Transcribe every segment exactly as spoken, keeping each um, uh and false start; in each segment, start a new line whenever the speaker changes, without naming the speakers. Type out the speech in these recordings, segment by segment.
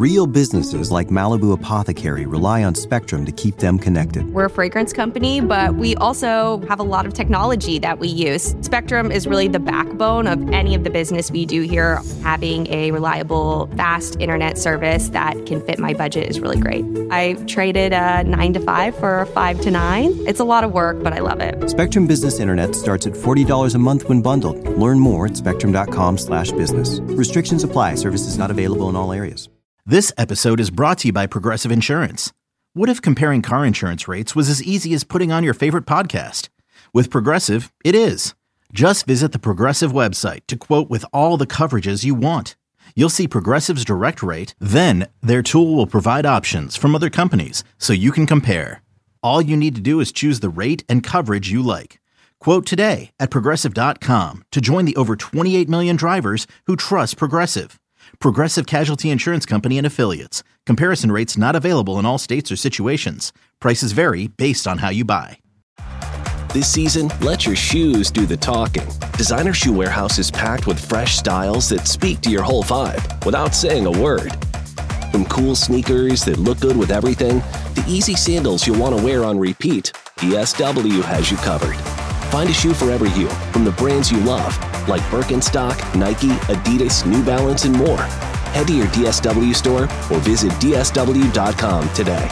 Real businesses like Malibu Apothecary rely on Spectrum to keep them connected.
We're a fragrance company, but we also have a lot of technology that we use. Spectrum is really the backbone of any of the business we do here. Having a reliable, fast internet service that can fit my budget is really great. I traded a nine to five for a five to nine. It's a lot of work, but I love it.
Spectrum Business Internet starts at forty dollars a month when bundled. Learn more at spectrum.com slash business. Restrictions apply. Services not available in all areas.
This episode is brought to you by Progressive Insurance. What if comparing car insurance rates was as easy as putting on your favorite podcast? With Progressive, it is. Just visit the Progressive website to quote with all the coverages you want. You'll see Progressive's direct rate, then their tool will provide options from other companies so you can compare. All you need to do is choose the rate and coverage you like. Quote today at progressive dot com to join the over twenty-eight million drivers who trust Progressive. Progressive Casualty Insurance Company and Affiliates. Comparison rates not available in all states or situations. Prices vary based on how you buy.
This season, let your shoes do the talking. Designer Shoe Warehouse is packed with fresh styles that speak to your whole vibe without saying a word. From cool sneakers that look good with everything to easy sandals you'll want to wear on repeat, D S W has you covered. Find a shoe for every you from the brands you love, like Birkenstock, Nike, Adidas, New Balance, and more. Head to your D S W store or visit D S W dot com today.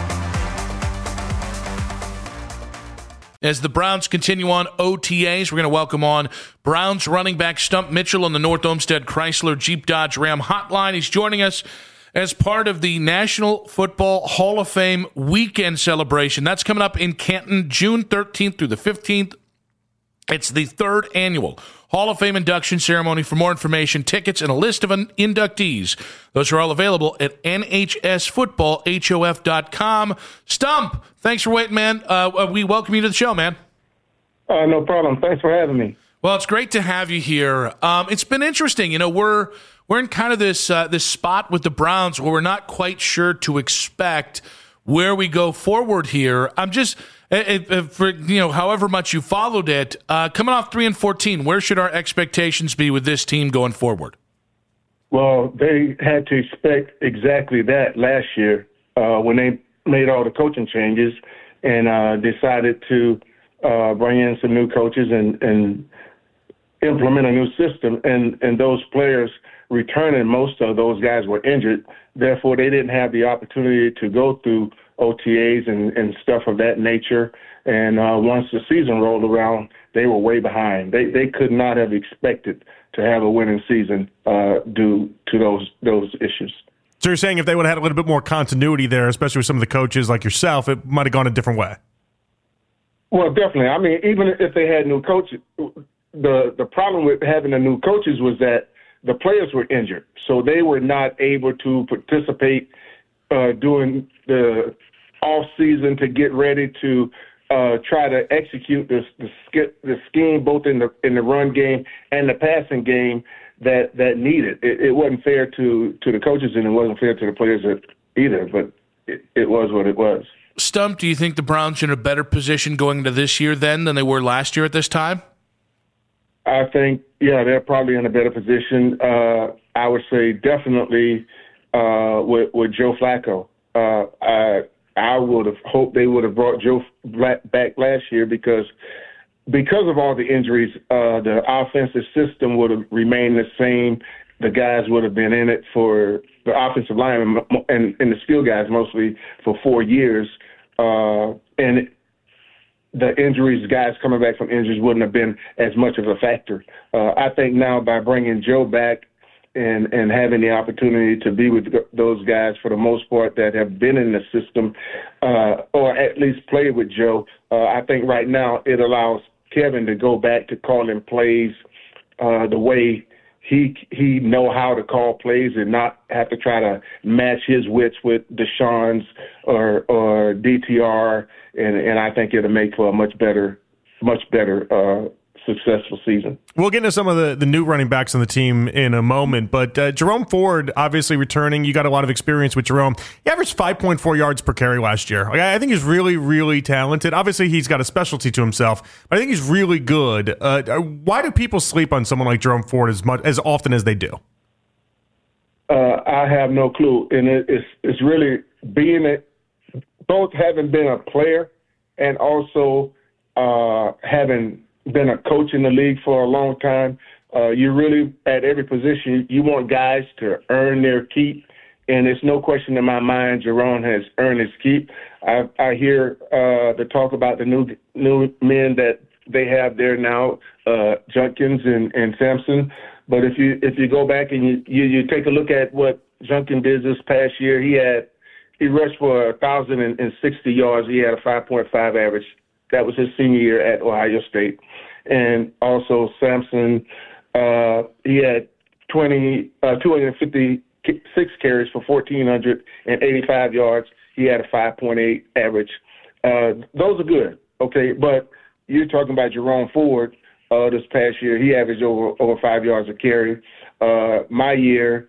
As the Browns continue on O T As, we're going to welcome on Browns running back Stump Mitchell on the North Olmsted Chrysler Jeep Dodge Ram hotline. He's joining us as part of the National Football Hall of Fame weekend celebration. That's coming up in Canton, June thirteenth through the fifteenth. It's the third annual Hall of Fame induction ceremony. For more information, tickets, and a list of inductees, those are all available at N H S football H O F dot com. Stump, thanks for waiting, man. Uh, we welcome you to the show, man.
Uh, no problem. Thanks for having me.
Well, it's great to have you here. Um, it's been interesting. You know, we're we're in kind of this uh, this spot with the Browns where we're not quite sure to expect where we go forward here. I'm just, it, it, for you know, however much you followed it, uh, coming off three and fourteen, where should our expectations be with this team going forward?
Well, they had to expect exactly that last year uh, when they made all the coaching changes and uh, decided to uh, bring in some new coaches and, and implement a new system. And, and those players returning, most of those guys were injured. Therefore, they didn't have the opportunity to go through O T As and, and stuff of that nature. And uh, once the season rolled around, they were way behind. They they could not have expected to have a winning season uh, due to those those issues.
So you're saying if they would have had a little bit more continuity there, especially with some of the coaches like yourself, it might have gone a different way?
Well, definitely. I mean, even if they had new coaches, the the problem with having the new coaches was that the players were injured, so they were not able to participate uh, during the off season to get ready to uh, try to execute this the, the scheme both in the in the run game and the passing game that that needed. It, it wasn't fair to to the coaches and it wasn't fair to the players either. But it, it was what it was.
Stump, do you think the Browns are in a better position going into this year then than they were last year at this time?
I think, yeah, they're probably in a better position. Uh, I would say definitely uh, with, with Joe Flacco. Uh, I I would have hoped they would have brought Joe back last year because because of all the injuries, uh, the offensive system would have remained the same. The guys would have been in it for the offensive line and, and the skill guys mostly for four years. Uh, and it, the injuries, guys coming back from injuries wouldn't have been as much of a factor. Uh, I think now by bringing Joe back and, and having the opportunity to be with those guys for the most part that have been in the system uh, or at least played with Joe, uh, I think right now it allows Kevin to go back to calling plays uh, the way he he know how to call plays and not have to try to match his wits with Deshaun's or or D T R, and and I think it'll make for a much better much better uh, successful season.
We'll get into some of the, the new running backs on the team in a moment, but uh, Jerome Ford obviously returning. You got a lot of experience with Jerome. He averaged five point four yards per carry last year. Like, I think he's really, really talented. Obviously, he's got a specialty to himself, but I think he's really good. Uh, why do people sleep on someone like Jerome Ford as much as often as they do?
Uh, I have no clue, and it, it's it's really being a, both having been a player and also uh, having been a coach in the league for a long time. Uh, you really, at every position, you want guys to earn their keep, and it's no question in my mind Jerome has earned his keep. I, I hear uh, the talk about the new new men that they have there now, uh, Junkins and, and Sampson. But if you if you go back and you, you, you take a look at what Junkins did this past year, he had he rushed for one thousand sixty yards. He had a five point five average. That was his senior year at Ohio State. And also Sampson, uh, he had twenty, uh, two hundred fifty-six carries for one thousand four hundred eighty-five yards. He had a five point eight average. Uh, those are good, okay? But you're talking about Jerome Ford uh, this past year. He averaged over over five yards a carry. Uh, my year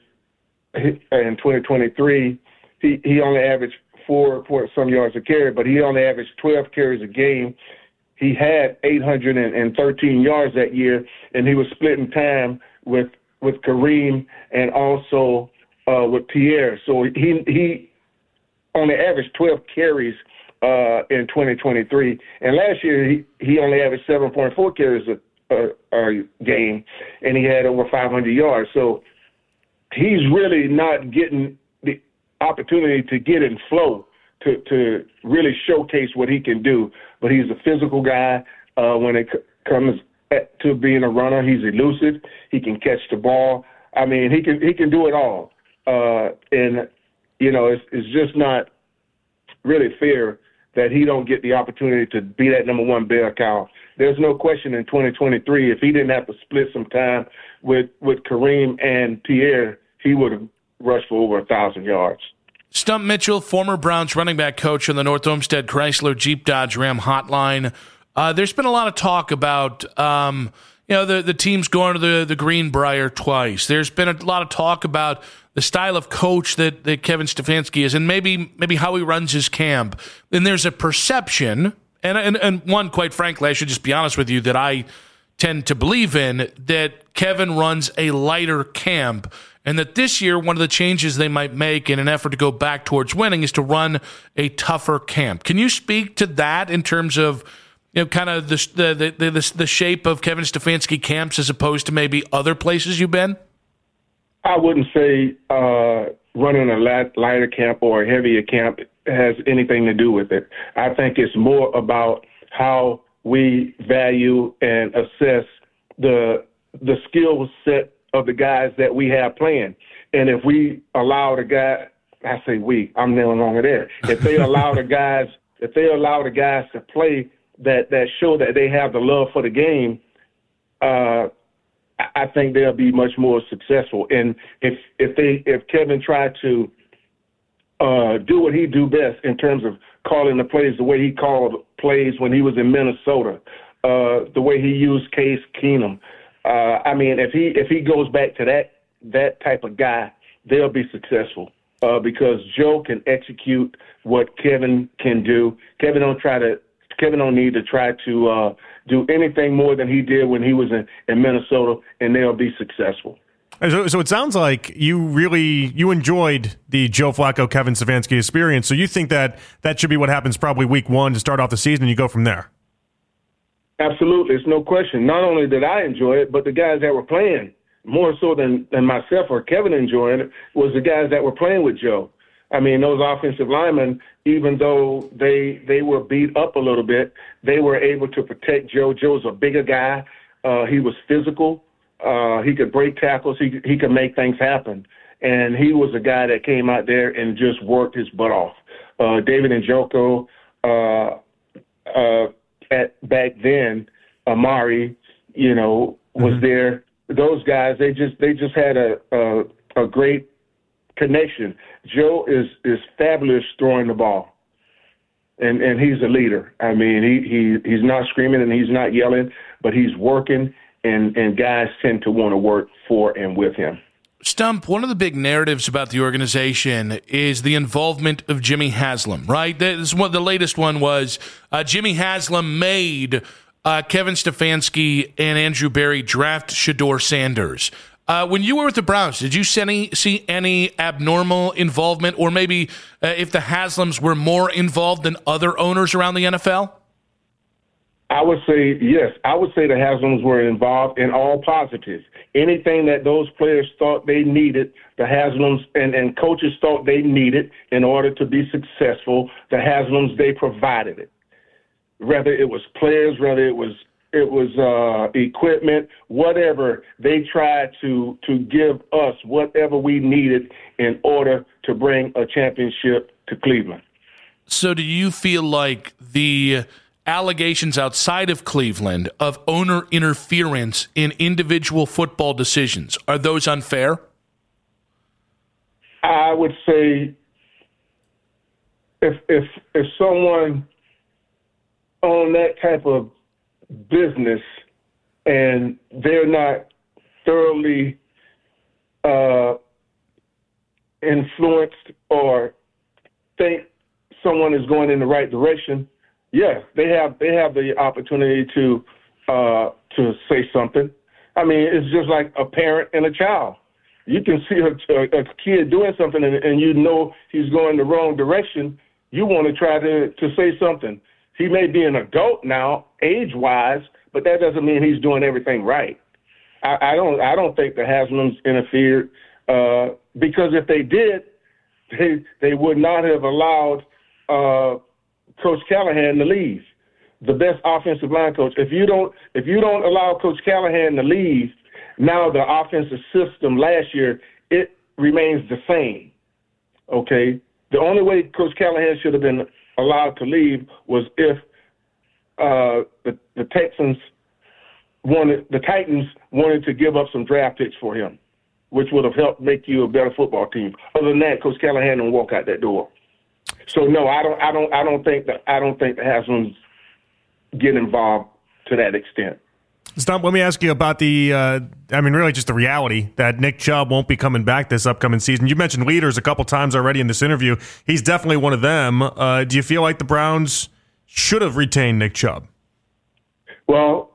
in twenty twenty-three, he, he only averaged four point some yards a carry, but he only averaged twelve carries a game. He had eight hundred thirteen yards that year, and he was splitting time with with Kareem and also uh, with Pierre. So he he only averaged twelve carries uh, in twenty twenty-three, and last year he, he only averaged seven point four carries a, a, a game, and he had over five hundred yards. So he's really not getting the opportunity to get in flow to, to really showcase what he can do. But he's a physical guy. Uh, when it c- comes at, to being a runner, he's elusive. He can catch the ball. I mean, he can he can do it all. Uh, and, you know, it's, it's just not really fair that he don't get the opportunity to be that number one bell cow. There's no question in twenty twenty-three, if he didn't have to split some time with, with Kareem and Pierre, he would have rushed for over one thousand yards.
Stump Mitchell, former Browns running back coach on the North Olmsted Chrysler Jeep Dodge Ram hotline. Uh, there's been a lot of talk about um, you know the, the teams going to the, the Greenbrier twice. There's been a lot of talk about the style of coach that, that Kevin Stefanski is and maybe maybe how he runs his camp. And there's a perception, and, and, and one, quite frankly, I should just be honest with you, that I tend to believe in, that Kevin runs a lighter camp. And that this year, one of the changes they might make in an effort to go back towards winning is to run a tougher camp. Can you speak to that in terms of, you know, kind of the the the, the, the shape of Kevin Stefanski camps as opposed to maybe other places you've been?
I wouldn't say uh, running a light, lighter camp or a heavier camp has anything to do with it. I think it's more about how we value and assess the the skill set of the guys that we have playing. And if we allow the guy, I say we, I'm no longer there. If they allow the guys, if they allow the guys to play that, that show that they have the love for the game, uh, I think they'll be much more successful. And if, if they, if Kevin tried to uh, do what he do best in terms of calling the plays the way he called plays when he was in Minnesota, uh, the way he used Case Keenum, Uh, I mean, if he if he goes back to that that type of guy, they'll be successful uh, because Joe can execute what Kevin can do. Kevin don't try to Kevin don't need to try to uh, do anything more than he did when he was in, in Minnesota, and they'll be successful.
So, so it sounds like you really you enjoyed the Joe Flacco, Kevin Stefanski experience. So you think that that should be what happens probably week one to start off the season, and you go from there.
Absolutely, it's no question. Not only did I enjoy it, but the guys that were playing, more so than, than myself or Kevin enjoying it, was the guys that were playing with Joe. I mean, those offensive linemen, even though they they were beat up a little bit, they were able to protect Joe. Joe's a bigger guy. Uh, he was physical. Uh, he could break tackles. He he could make things happen. And he was a guy that came out there and just worked his butt off. Uh, David Njoku, uh, uh, At, back then, Amari, you know, was mm-hmm. there. Those guys, they just they just had a, a a great connection. Joe is is fabulous throwing the ball, and and he's a leader. I mean, he he he's not screaming and he's not yelling, but he's working, and and guys tend to want to work for and with him.
Stump, one of the big narratives about the organization is the involvement of Jimmy Haslam, right? This one, the latest one was uh, Jimmy Haslam made uh, Kevin Stefanski and Andrew Berry draft Shedeur Sanders. Uh, when you were with the Browns, did you see any, see any abnormal involvement, or maybe uh, if the Haslams were more involved than other owners around the N F L?
I would say yes. I would say the Haslams were involved in all positives. Anything that those players thought they needed, the Haslams and, and coaches thought they needed in order to be successful, the Haslams, they provided it. Whether it was players, whether it was it was uh, equipment, whatever, they tried to to give us whatever we needed in order to bring a championship to Cleveland.
So do you feel like the allegations outside of Cleveland of owner interference in individual football decisions, are those unfair?
I would say if if if someone on that type of business and they're not thoroughly uh, influenced or think someone is going in the right direction, yeah, they have they have the opportunity to uh, to say something. I mean, it's just like a parent and a child. You can see a, a, a kid doing something and, and you know he's going the wrong direction. You want to try to, to say something. He may be an adult now, age-wise, but that doesn't mean he's doing everything right. I, I don't I don't think the Haslams interfered uh, because if they did, they they would not have allowed uh, Coach Callahan to leave, the best offensive line coach. If you don't if you don't allow Coach Callahan to leave, now the offensive system last year, it remains the same. Okay? The only way Coach Callahan should have been allowed to leave was if uh, the, the Texans wanted, the Titans wanted to give up some draft picks for him, which would have helped make you a better football team. Other than that, Coach Callahan didn't walk out that door. So no, I don't, I don't, I don't think that, I don't think the Haslams get involved to that extent.
Stump, let me ask you about the, uh, I mean, really just the reality that Nick Chubb won't be coming back this upcoming season. You mentioned leaders a couple times already in this interview. He's definitely one of them. Uh, do you feel like the Browns should have retained Nick Chubb?
Well,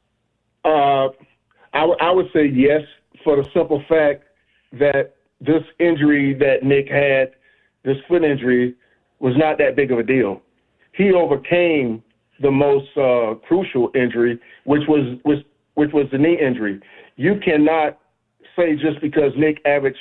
uh, I, w- I would say yes, for the simple fact that this injury that Nick had, this foot injury, was not that big of a deal. He overcame the most uh, crucial injury, which was, was which was the knee injury. You cannot say just because Nick averaged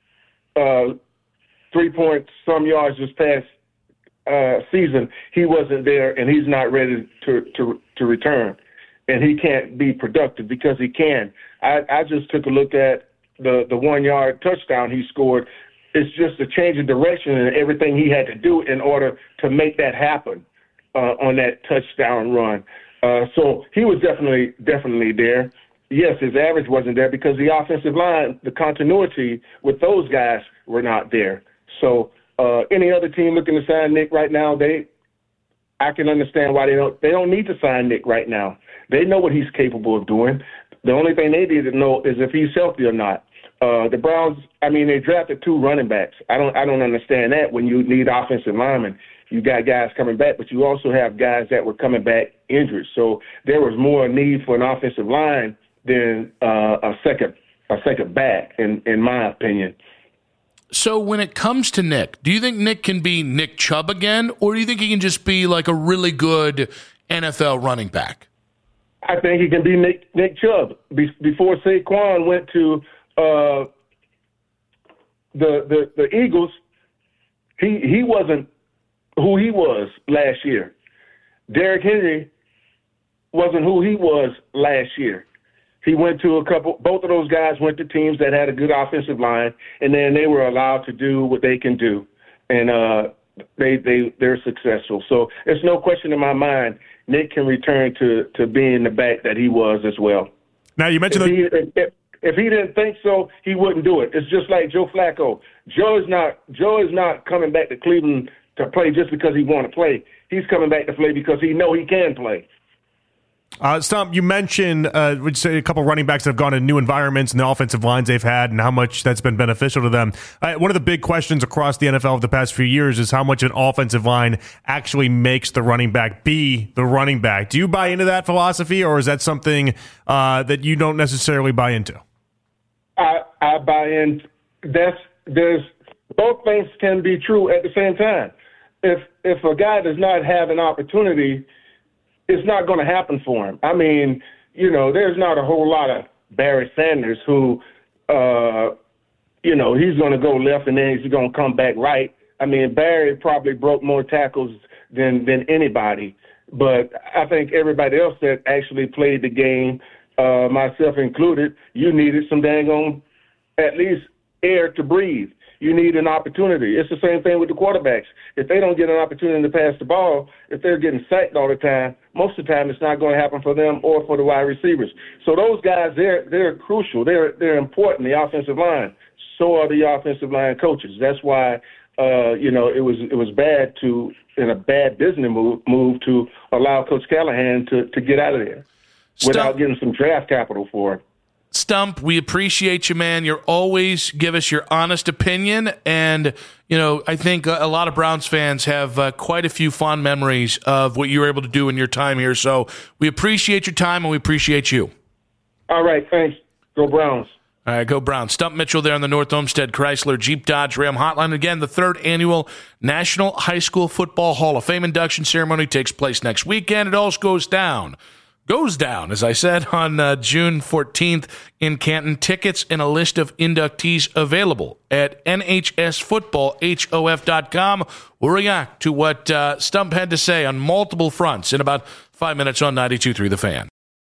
uh, three point some yards this past uh, season, he wasn't there and he's not ready to, to to return, and he can't be productive, because he can. I, I just took a look at the the one yard touchdown he scored. It's just a change of direction and everything he had to do in order to make that happen. Uh, on that touchdown run. Uh, so he was definitely, definitely there. Yes, his average wasn't there because the offensive line, the continuity with those guys were not there. So uh, any other team looking to sign Nick right now, they, I can understand why they don't, they don't need to sign Nick right now. They know what he's capable of doing. The only thing they need to know is if he's healthy or not. Uh, the Browns, I mean, they drafted two running backs. I don't, I don't understand that when you need offensive linemen. You got guys coming back, but you also have guys that were coming back injured. So there was more need for an offensive line than uh, a second a second back, in, in my opinion.
So when it comes to Nick, do you think Nick can be Nick Chubb again, or do you think he can just be like a really good N F L running back?
I think he can be Nick, Nick Chubb. Be- before Saquon went to uh, the, the the Eagles, he he wasn't who he was last year. Derrick Henry wasn't who he was last year. He went to a couple, both of those guys went to teams that had a good offensive line, and then they were allowed to do what they can do. And uh, they, they, they're successful. So there's no question in my mind, Nick can return to, to being the back that he was as well.
Now, you mentioned
if he, if, if he didn't think so, he wouldn't do it. It's just like Joe Flacco. Joe is not, Joe is not coming back to Cleveland to play just because he want to play. He's coming back to play because he know he can play.
Uh, Stump, you mentioned uh, would say a couple running backs that have gone to new environments and the offensive lines they've had and how much that's been beneficial to them. Uh, one of the big questions across the N F L of the past few years is how much an offensive line actually makes the running back be the running back. Do you buy into that philosophy, or is that something uh, that you don't necessarily buy into?
I I buy in. That's there's both things can be true at the same time. If if a guy does not have an opportunity, it's not going to happen for him. I mean, you know, there's not a whole lot of Barry Sanders who, uh, you know, he's going to go left and then he's going to come back right. I mean, Barry probably broke more tackles than than anybody, but I think everybody else that actually played the game, uh, myself included, you needed some dang on at least air to breathe. You need an opportunity. It's the same thing with the quarterbacks. If they don't get an opportunity to pass the ball, if they're getting sacked all the time, most of the time it's not going to happen for them or for the wide receivers. So those guys, they're they're crucial. They're they're important. The offensive line. So are the offensive line coaches. That's why uh, you know it was it was bad to in a bad business move move to allow Coach Callahan to to get out of there
Stump,
without getting some draft capital for it.
Stump, we appreciate you, man. You're always give us your honest opinion, and you know I think a, a lot of Browns fans have uh, quite a few fond memories of what you were able to do in your time here. So we appreciate your time, and we appreciate you.
All right, thanks. Go Browns.
All right, go Browns. Stump Mitchell there on the North Olmsted Chrysler Jeep Dodge Ram Hotline. Again, the third annual National High School Football Hall of Fame induction ceremony takes place next weekend. It all goes down. Goes down, as I said, on uh, June fourteenth in Canton. Tickets and a list of inductees available at N H S football hof dot com. We'll react to what uh, Stump had to say on multiple fronts in about five minutes on ninety-two point three The Fan.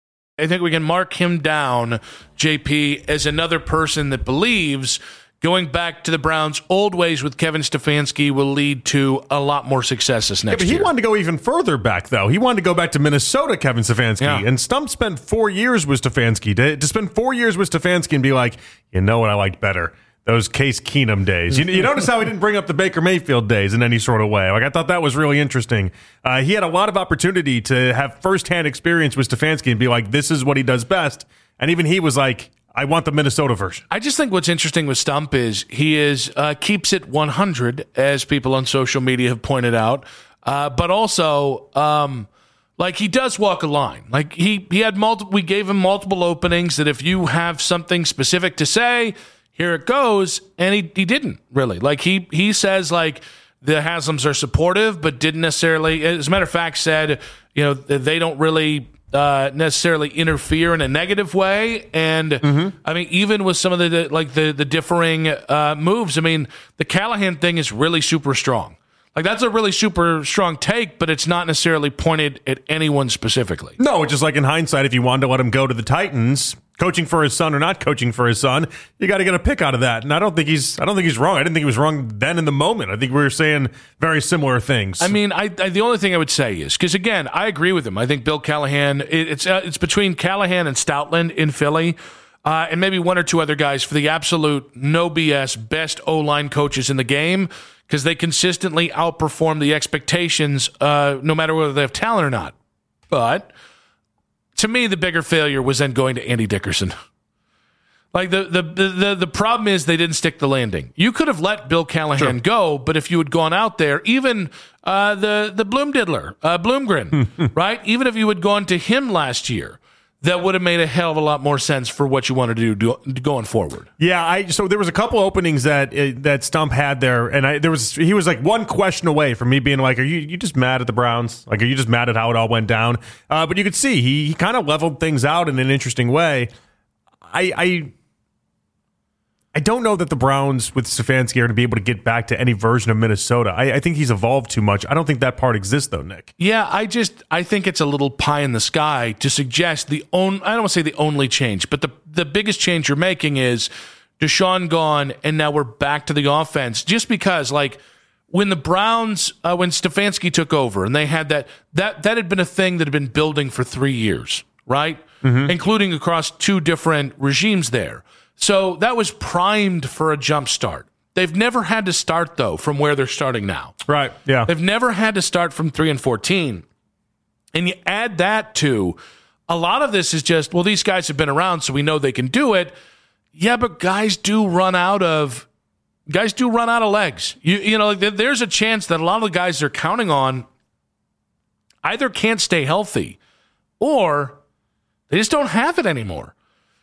I think we can mark him down, J P, as another person that believes going back to the Browns' old ways with Kevin Stefanski will lead to a lot more success this next
yeah, but he
year.
wanted to go even further back, though. He wanted to go back to Minnesota, Kevin Stefanski.
Yeah.
And Stump spent four years with Stefanski. To, to spend four years with Stefanski and be like, you know what I liked better? Those Case Keenum days. You, you notice how he didn't bring up the Baker Mayfield days in any sort of way. Like I thought that was really interesting. Uh, he had a lot of opportunity to have firsthand experience with Stefanski and be like, this is what he does best. And even he was like, I want the Minnesota version.
I just think what's interesting with Stump is he is uh, keeps it one hundred, as people on social media have pointed out, uh, but also um, like he does walk a line. Like he he had multiple. We gave him multiple openings that if you have something specific to say, here it goes, and he he didn't really. Like he he says like the Haslams are supportive, but didn't necessarily. As a matter of fact, said you know they don't really. Uh, necessarily interfere in a negative way, and mm-hmm. I mean, even with some of the, the like the the differing uh, moves, I mean, the Callahan thing is really super strong. Like that's a really super strong take, but it's not necessarily pointed at anyone specifically.
No, it's just like in hindsight, if you wanted to let him go to the Titans, coaching for his son or not coaching for his son, you got to get a pick out of that. And I don't think he's, I don't think he's wrong. I didn't think he was wrong then in the moment. I think we were saying very similar things.
I mean, I, I the only thing I would say is because again, I agree with him. I think Bill Callahan, it, it's uh, it's between Callahan and Stoutland in Philly. Uh, and maybe one or two other guys for the absolute no B S best O-line coaches in the game because they consistently outperform the expectations uh, no matter whether they have talent or not. But to me, the bigger failure was then going to Andy Dickerson. Like the the the, the problem is they didn't stick the landing. You could have let Bill Callahan sure. go, but if you had gone out there, even uh, the, the Bloom Diddler, uh, Bloomgren, right? Even if you had gone to him last year, that would have made a hell of a lot more sense for what you wanted to do, do going forward.
Yeah, I so there was a couple openings that uh, that Stump had there, and I there was he was like one question away from me being like, "Are you you just mad at the Browns? Like, are you just mad at how it all went down?" Uh, but you could see he he kind of leveled things out in an interesting way. I I I don't know that the Browns with Stefanski are going to be able to get back to any version of Minnesota. I, I think he's evolved too much. I don't think that part exists, though, Nick.
Yeah, I just I think it's a little pie in the sky to suggest the own. I don't want to say the only change, but the the biggest change you're making is Deshaun gone, and now we're back to the offense. Just because, like, when the Browns, uh, when Stefanski took over, and they had that that that had been a thing that had been building for three years, right? Mm-hmm. Including across two different regimes there. So that was primed for a jump start. They've never had to start, though, from where they're starting now.
Right, yeah.
They've never had to start from three and fourteen. And you add that to a lot of this is just, well, these guys have been around, so we know they can do it. Yeah, but guys do run out of guys do run out of legs. You you know, there's a chance that a lot of the guys they're counting on either can't stay healthy or they just don't have it anymore.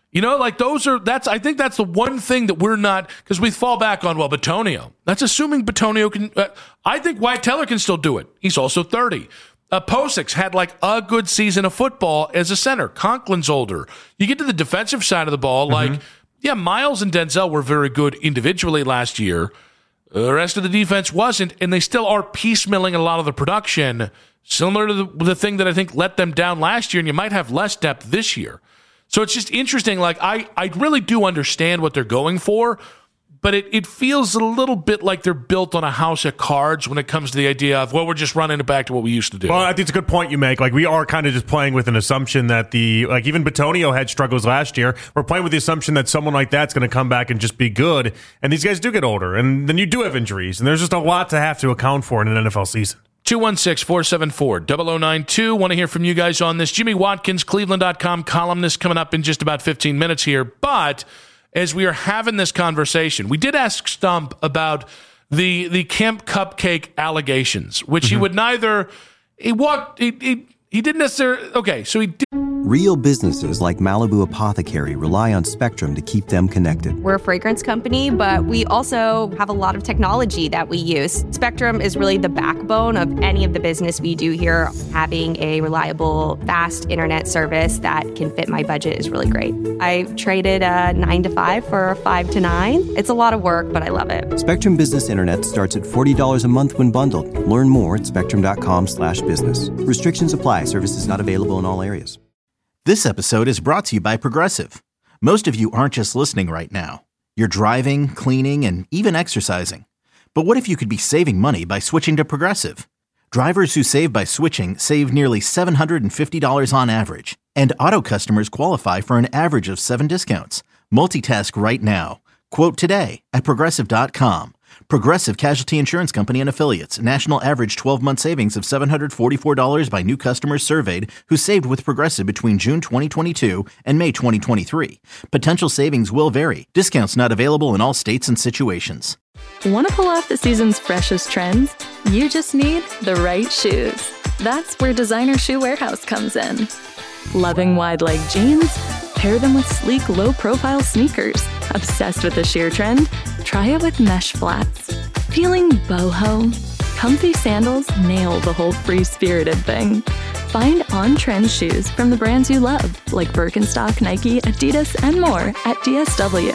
You know, like those are, that's, I think that's the one thing that we're not, because we fall back on, well, Bitonio. That's assuming Bitonio can, uh, I think Wyatt Teller can still do it. He's also thirty. Uh, Posix had like a good season of football as a center. Conklin's older. You get to the defensive side of the ball, mm-hmm. like, yeah, Miles and Denzel were very good individually last year. Uh, the rest of the defense wasn't, and they still are piecemealing a lot of the production, similar to the, the thing that I think let them down last year, and you might have less depth this year. So it's just interesting. Like, I, I really do understand what they're going for, but it, it feels a little bit like they're built on a house of cards when it comes to the idea of, well, we're just running it back to what we used to do.
Well, I think it's a good point you make. Like, we are kind of just playing with an assumption that the, like, even Bitonio had struggles last year. We're playing with the assumption that someone like that's going to come back and just be good. And these guys do get older, and then you do have injuries, and there's just a lot to have to account for in an N F L season.
two one six, four seven four, zero zero nine two. Want to hear from you guys on this. Jimmy Watkins, Cleveland dot com columnist, coming up in just about fifteen minutes here. But as we are having this conversation, we did ask Stump about the the Kemp Cupcake allegations, which mm-hmm. he would neither, he walked, he, he, he didn't necessarily, okay, so he did.
Real businesses like Malibu Apothecary rely on Spectrum to keep them connected.
We're a fragrance company, but we also have a lot of technology that we use. Spectrum is really the backbone of any of the business we do here. Having a reliable, fast internet service that can fit my budget is really great. I traded a nine to five for a five to nine. It's a lot of work, but I love it.
Spectrum Business Internet starts at forty dollars a month when bundled. Learn more at spectrum.com slash business. Restrictions apply. Services not available in all areas.
This episode is brought to you by Progressive. Most of you aren't just listening right now. You're driving, cleaning, and even exercising. But what if you could be saving money by switching to Progressive? Drivers who save by switching save nearly seven hundred fifty dollars on average. And auto customers qualify for an average of seven discounts. Multitask right now. Quote today at Progressive dot com. Progressive Casualty Insurance Company and Affiliates. National average twelve-month savings of seven hundred forty-four dollars by new customers surveyed who saved with Progressive between June twenty twenty-two and May twenty twenty-three. Potential savings will vary. Discounts not available in all states and situations.
Want to pull off the season's freshest trends? You just need the right shoes. That's where Designer Shoe Warehouse comes in. Loving wide leg jeans? Pair them with sleek, low-profile sneakers. Obsessed with the sheer trend? Try it with mesh flats. Feeling boho? Comfy sandals nail the whole free-spirited thing. Find on-trend shoes from the brands you love, like Birkenstock, Nike, Adidas, and more at D S W.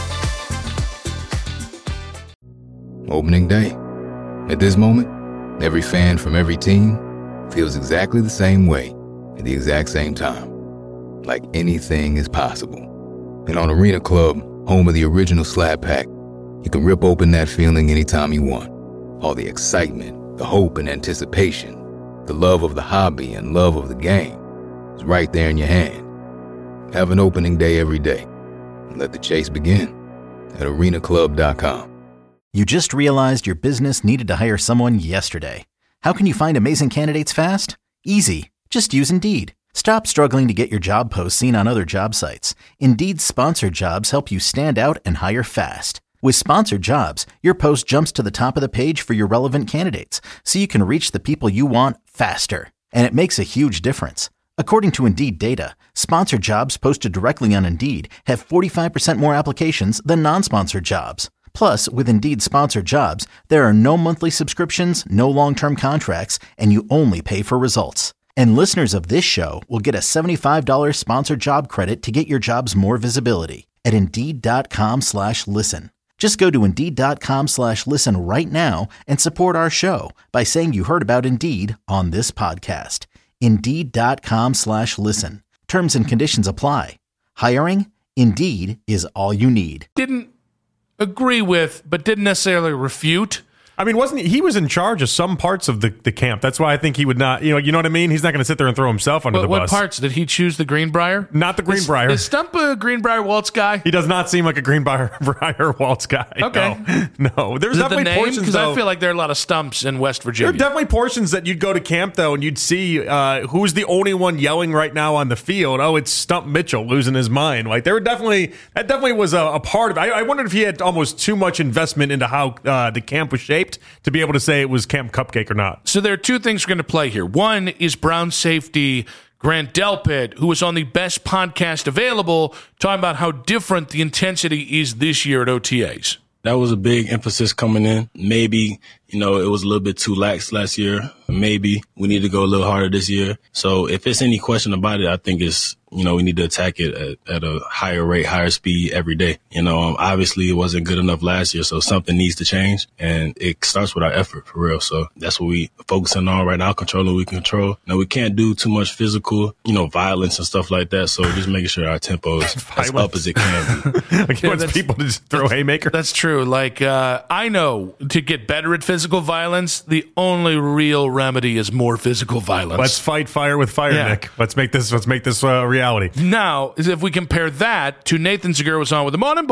Opening day. At this moment, every fan from every team feels exactly the same way at the exact same time. Like anything is possible. And on Arena Club, home of the original Slab Pack, you can rip open that feeling anytime you want. All the excitement, the hope and anticipation, the love of the hobby and love of the game is right there in your hand. Have an opening day every day. And let the chase begin at arena club dot com.
You just realized your business needed to hire someone yesterday. How can you find amazing candidates fast? Easy. Just use Indeed. Stop struggling to get your job posts seen on other job sites. Indeed's sponsored jobs help you stand out and hire fast. With sponsored jobs, your post jumps to the top of the page for your relevant candidates, so you can reach the people you want faster. And it makes a huge difference. According to Indeed data, sponsored jobs posted directly on Indeed have forty-five percent more applications than non-sponsored jobs. Plus, with Indeed sponsored jobs, there are no monthly subscriptions, no long-term contracts, and you only pay for results. And listeners of this show will get a seventy-five dollars sponsored job credit to get your jobs more visibility at Indeed.com slash listen. Just go to Indeed.com slash listen right now and support our show by saying you heard about Indeed on this podcast. Indeed.com slash listen. Terms and conditions apply. Hiring? Indeed is all you need.
Didn't agree with, but didn't necessarily refute.
I mean, wasn't he, he was in charge of some parts of the, the camp. That's why I think he would not, you know, you know what I mean? He's not going to sit there and throw himself under
what,
the
what
bus.
What parts? Did he choose the Greenbrier?
Not the Greenbrier.
Is, is Stump a Greenbrier Waltz guy?
He does not seem like a Greenbrier Waltz guy.
Okay.
No. no. There's
is
definitely
the name?
portions,
Because I feel like there are a lot of Stumps in West Virginia.
There are definitely portions that you'd go to camp, though, and you'd see uh, who's the only one yelling right now on the field. Oh, it's Stump Mitchell losing his mind. Like, there were definitely, that definitely was a, a part of it. I, I wondered if he had almost too much investment into how uh, the camp was shaped to be able to say it was Camp Cupcake or not.
So there are two things we're going to play here. One is Brown safety Grant Delpit, who was on the best podcast available, talking about how different the intensity is this year at O T As.
That was a big emphasis coming in. Maybe, you know, it was a little bit too lax last year. Maybe we need to go a little harder this year. So if it's any question about it, I think it's, you know, we need to attack it at, at a higher rate, higher speed every day. You know, um, obviously it wasn't good enough last year, so something needs to change. And it starts with our effort, for real. So that's what we focusing on right now, controlling what we can control. Now, we can't do too much physical, you know, violence and stuff like that. So just making sure our tempo is as up as it can be.
Like he wants people to just throw haymaker.
That's true. Like, uh, I know to get better at physical violence, the only real remedy is more physical violence.
Let's fight fire with fire,
Yeah.
Nick. Let's make this, let's make this uh, reality.
Now, if we compare that to Nathan Zegura was on with the Morning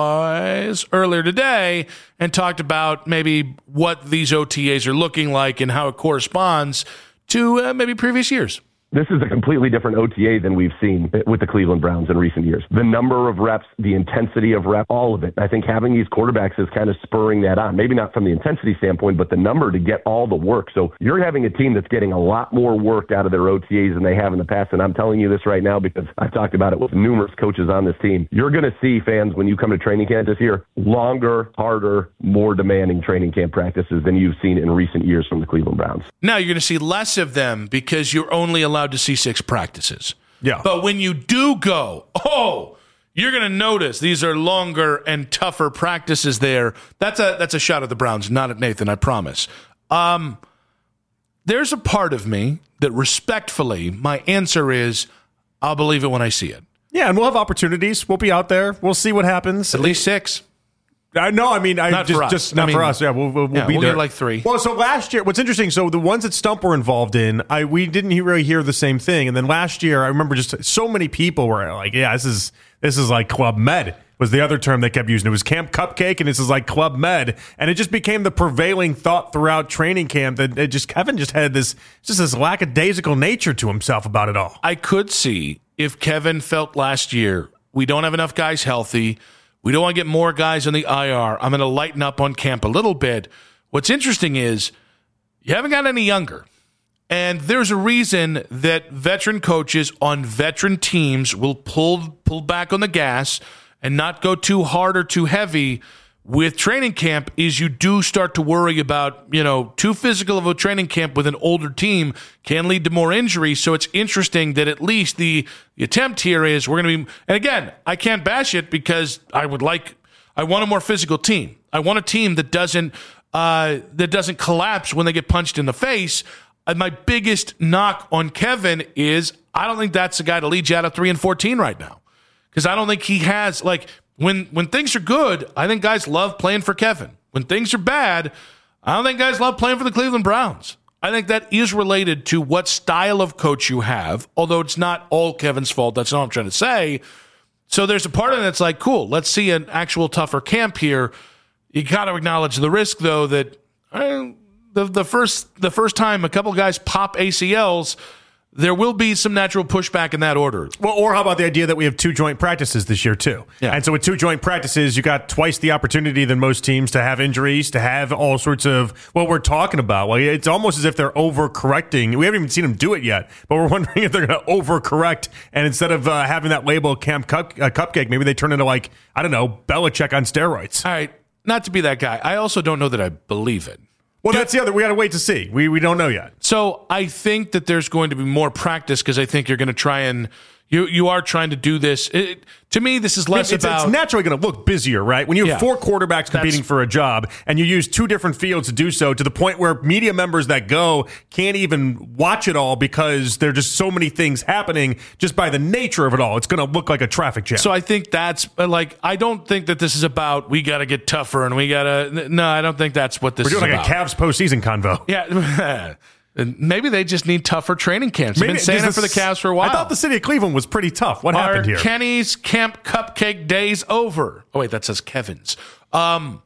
Boys earlier today and talked about maybe what these O T As are looking like and how it corresponds to uh, maybe previous years.
This is a completely different O T A than we've seen with the Cleveland Browns in recent years. The number of reps, the intensity of reps, all of it. I think having these quarterbacks is kind of spurring that on. Maybe not from the intensity standpoint, but the number to get all the work. So you're having a team that's getting a lot more work out of their O T As than they have in the past. And I'm telling you this right now because I've talked about it with numerous coaches on this team. You're going to see, fans, when you come to training camp this year, longer, harder, more demanding training camp practices than you've seen in recent years from the Cleveland Browns.
Now you're going to see less of them because you're only allowed to see six practices.
Yeah.
But when you do go, oh, you're going to notice these are longer and tougher practices there. That's a that's a shot at the Browns, not at Nathan, I promise. Um, there's a part of me that respectfully, my answer is I'll believe it when I see it.
Yeah, and we'll have opportunities. We'll be out there. We'll see what happens.
At least six.
I know. I mean, I
Not
just,
for us.
just not
I mean,
for us. Yeah, we'll, we'll, we'll
yeah,
be
we'll
there.
get like three.
Well, so last year, what's interesting, so the ones that Stump were involved in, I we didn't he- really hear the same thing. And then last year, I remember just so many people were like, "Yeah, this is this is like Club Med." Was the other term they kept using. It was Camp Cupcake, and this is like Club Med, and it just became the prevailing thought throughout training camp that it just Kevin just had this just this lackadaisical nature to himself about it all.
I could see if Kevin felt last year we don't have enough guys healthy. We don't want to get more guys on the I R. I'm going to lighten up on camp a little bit. What's interesting is you haven't got any younger. And there's a reason that veteran coaches on veteran teams will pull pull back on the gas and not go too hard or too heavy with training camp is you do start to worry about, you know, too physical of a training camp with an older team can lead to more injuries. So it's interesting that at least the, the attempt here is we're going to be, and again, I can't bash it because I would like, I want a more physical team. I want a team that doesn't, uh, that doesn't collapse when they get punched in the face. And my biggest knock on Kevin is I don't think that's the guy to lead you out of three and fourteen right now. Because I don't think he has, like, when when things are good, I think guys love playing for Kevin. When things are bad, I don't think guys love playing for the Cleveland Browns. I think that is related to what style of coach you have, although it's not all Kevin's fault. That's not what I'm trying to say. So there's a part of it that's like, cool, let's see an actual tougher camp here. You got to acknowledge the risk, though, that uh, the, the, first, the first time a couple guys pop A C Ls, there will be some natural pushback in that order.
Well, or how about the idea that we have two joint practices this year, too?
Yeah.
And so with two joint practices, you got twice the opportunity than most teams to have injuries, to have all sorts of what we're talking about. Well, it's almost as if they're overcorrecting. We haven't even seen them do it yet, but we're wondering if they're going to overcorrect. And instead of uh, having that label Camp Cup, uh, Cupcake, maybe they turn into, like, I don't know, Belichick on steroids.
All right, not to be that guy. I also don't know that I believe it.
Well, that's the other. We got to wait to see. We we don't know yet.
So I think that there's going to be more practice because I think you're going to try and you you are trying to do this. It, to me, this is less
it's,
about.
It's naturally going to look busier, right? When you have
Yeah.
four quarterbacks competing
That's-
for a job and you use two different fields to do so, to the point where media members that go can't even watch it all because there are just so many things happening just by the nature of it all. It's going to look like a traffic jam.
So I think that's uh, like I don't think that this is about we got to get tougher and we got to. No, I don't think that's what this
We're
is
doing
about.
like a Cavs postseason convo.
Yeah. And maybe they just need tougher training camps. I've been saying it for the Cavs for a while.
I thought the city of Cleveland was pretty tough. What
Are
happened here?
Kenny's Camp Cupcake days over? Oh, wait, that says Kevin's. Um,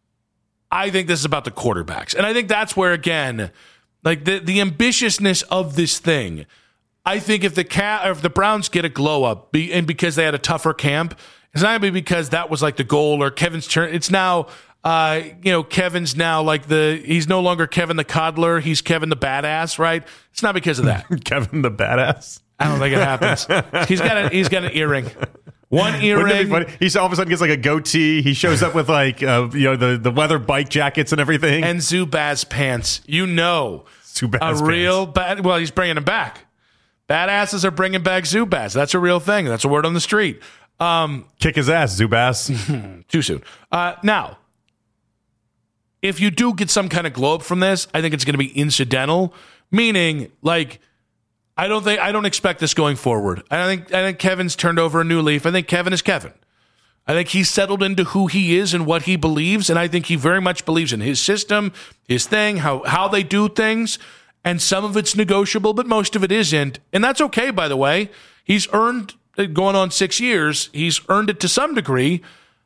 I think this is about the quarterbacks. And I think that's where, again, like the, the ambitiousness of this thing, I think if the Ca- or if the Browns get a glow up be, and because they had a tougher camp, it's not going to be because that was like the goal or Kevin's turn. It's now, uh, you know, Kevin's now like the, he's no longer Kevin the coddler. He's Kevin the badass, right? It's not because of that.
Kevin the badass.
I don't think it happens. He's got a, he's got an earring. One earring.
He's all of a sudden gets like a goatee. He shows up with like, uh, you know, the, the leather bike jackets and everything.
And Zubaz pants. You know.
Zubaz
a
pants.
real bad, well, he's bringing him back. Badasses are bringing back Zubaz. That's a real thing. That's a word on the street. Um,
Kick his ass, Zubaz.
Too soon. Uh, now, if you do get some kind of glow up from this, I think it's going to be incidental, meaning like, I don't think I don't expect this going forward. I think I think Kevin's turned over a new leaf. I think Kevin is Kevin. I think he's settled into who he is and what he believes, and I think he very much believes in his system, his thing, how how they do things, and some of it's negotiable, but most of it isn't, and that's okay. By the way, he's earned going on six years. He's earned it to some degree.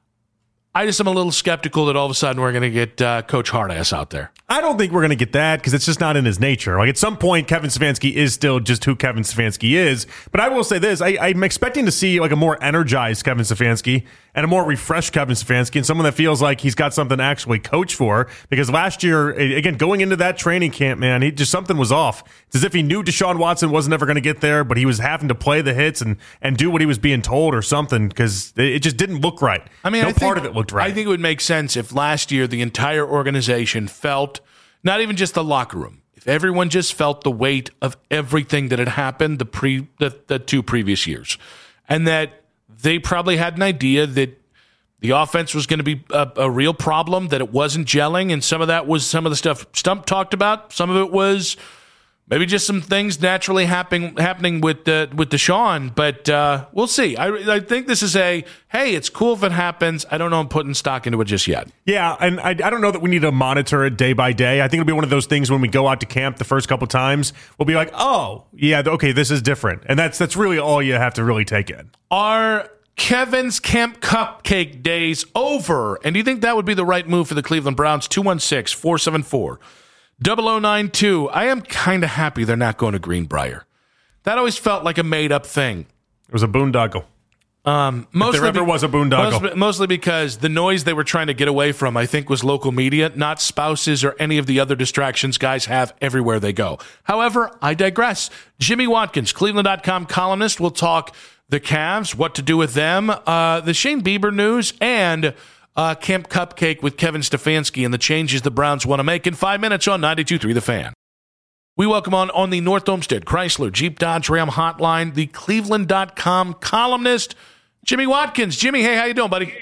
I just am a little skeptical that all of a sudden we're going to get uh, Coach Hardass out there.
I don't think we're going to get that because it's just not in his nature. Like at some point, Kevin Stefanski is still just who Kevin Stefanski is. But I will say this: I, I'm expecting to see like a more energized Kevin Stefanski and a more refreshed Kevin Stefanski, and someone that feels like he's got something to actually coach for. Because last year, again, going into that training camp, man, he just something was off. It's as if he knew Deshaun Watson wasn't ever going to get there, but he was having to play the hits and and do what he was being told or something because it just didn't look right.
I mean,
no
I
part
think,
of it looked right.
I think it would make sense if last year the entire organization felt, not even just the locker room, if everyone just felt the weight of everything that had happened the pre the, the two previous years, and that they probably had an idea that the offense was going to be a, a real problem, that it wasn't gelling, and some of that was some of the stuff Stump talked about. Some of it was maybe just some things naturally happening happening with uh, with Deshaun, but uh, we'll see. I, I think this is a, hey, it's cool if it happens. I don't know I'm putting stock into it just yet.
Yeah, and I, I don't know that we need to monitor it day by day. I think it'll be one of those things when we go out to camp the first couple times, we'll be like, oh, yeah, okay, this is different. And that's that's really all you have to really take in.
Are Kevin's Camp Cupcake days over? And do you think that would be the right move for the Cleveland Browns? two one six, four seven four double oh nine two. I am kind of happy they're not going to Greenbrier. That always felt like a made-up thing.
It was a boondoggle.
Um, mostly
if there ever
be-
was a boondoggle.
Mostly, mostly because the noise they were trying to get away from, I think, was local media, not spouses or any of the other distractions guys have everywhere they go. However, I digress. Jimmy Watkins, Cleveland dot com columnist, will talk the Cavs, what to do with them, uh, the Shane Bieber news, and uh, Camp Cupcake with Kevin Stefanski and the changes the Browns want to make in five minutes on ninety-two point three The Fan. We welcome on on the North Olmsted Chrysler Jeep Dodge Ram hotline the Cleveland dot com columnist, Jimmy Watkins. Jimmy, hey, how you doing, buddy?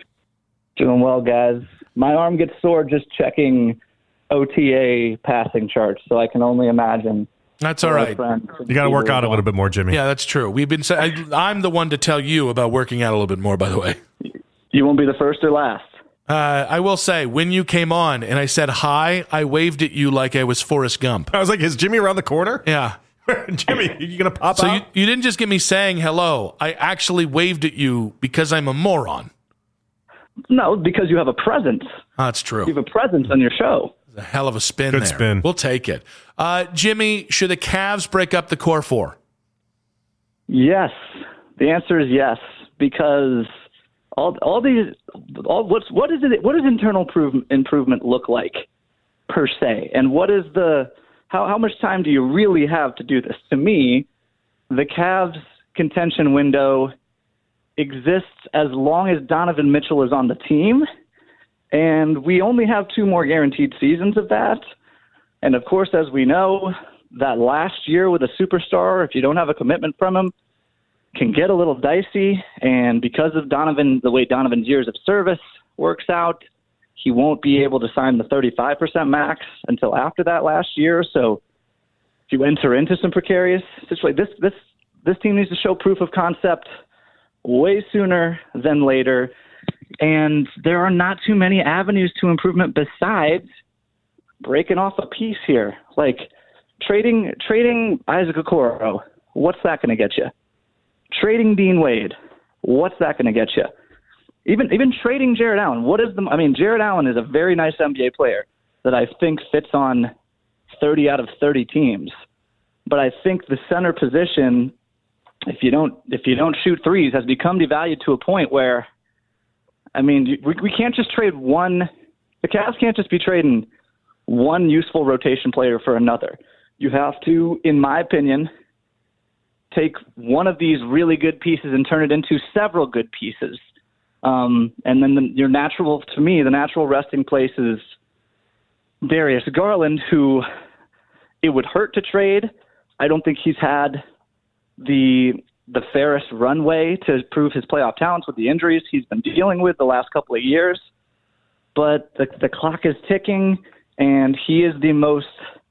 Doing well, guys. My arm gets sore just checking O T A passing charts, so I can only imagine.
That's all right.
You got to work out a little bit more, Jimmy.
Yeah, that's true. We've been. I, I'm the one to tell you about working out a little bit more, by the way.
You won't be the first or last.
Uh, I will say, when you came on and I said hi, I waved at you like I was Forrest Gump.
I was like, is Jimmy around the corner?
Yeah.
Jimmy, are you going to pop
so
out?
So you, you didn't just get me saying hello. I actually waved at you because I'm a moron.
No, because you have a presence.
Oh, that's true.
You have a presence on your show.
A hell of a spin
Good
there.
spin.
We'll take it. Uh, Jimmy, should the Cavs break up the core four?
Yes. The answer is yes, because all all these all what's what is it what does internal improve, improvement look like per se? And what is the how how much time do you really have to do this? To me, the Cavs contention window exists as long as Donovan Mitchell is on the team. And we only have two more guaranteed seasons of that. And, of course, as we know, that last year with a superstar, if you don't have a commitment from him, can get a little dicey. And because of Donovan, the way Donovan's years of service works out, he won't be able to sign the thirty-five percent max until after that last year. So if you enter into some precarious situation, this, this, this team needs to show proof of concept way sooner than later. And there are not too many avenues to improvement besides breaking off a piece here. Like trading trading Isaac Okoro, what's that going to get you? Trading Dean Wade, what's that going to get you? Even even trading Jared Allen, what is the? I mean, Jared Allen is a very nice N B A player that I think fits on thirty out of thirty teams. But I think the center position, if you don't if you don't shoot threes, has become devalued to a point where, I mean, we, we can't just trade one The Cavs can't just be trading one useful rotation player for another. You have to, in my opinion, take one of these really good pieces and turn it into several good pieces. Um, and then the, your natural, to me, the natural resting place is Darius Garland, who it would hurt to trade. I don't think he's had the the fairest runway to prove his playoff talents with the injuries he's been dealing with the last couple of years. But the, the clock is ticking, and he is the most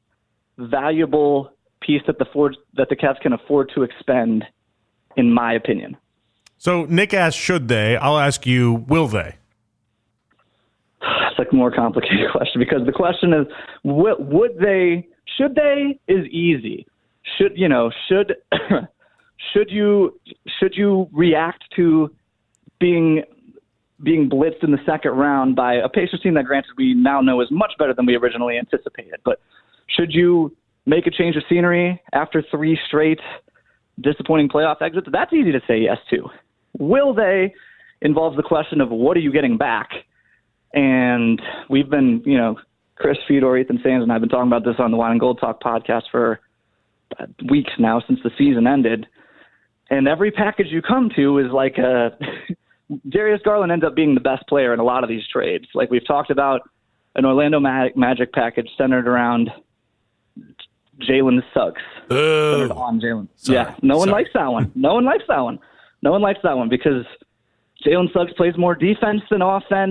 valuable piece that the Ford, that the Cavs can afford to expend, in my opinion.
So Nick asked, should they? I'll ask you, will they?
It's like a more complicated question, because the question is, w- would they, should they is easy. Should, you know, should, should you, should you react to being, being blitzed in the second round by a Pacers team that, granted, we now know is much better than we originally anticipated, but should you make a change of scenery after three straight disappointing playoff exits? That's easy to say yes to. Will they involves the question of what are you getting back? And we've been, you know, Chris Fedor, Ethan Sands, and I've been talking about this on the Wine and Gold Talk podcast for weeks now since the season ended. And every package you come to is like a Darius Garland ends up being the best player in a lot of these trades. Like we've talked about an Orlando Magic package centered around Jalen Suggs.
Oh,
on Jalen. Yeah, no one
Sorry.
likes that one. No one likes that one. No one likes that one because Jalen Suggs plays more defense than offense,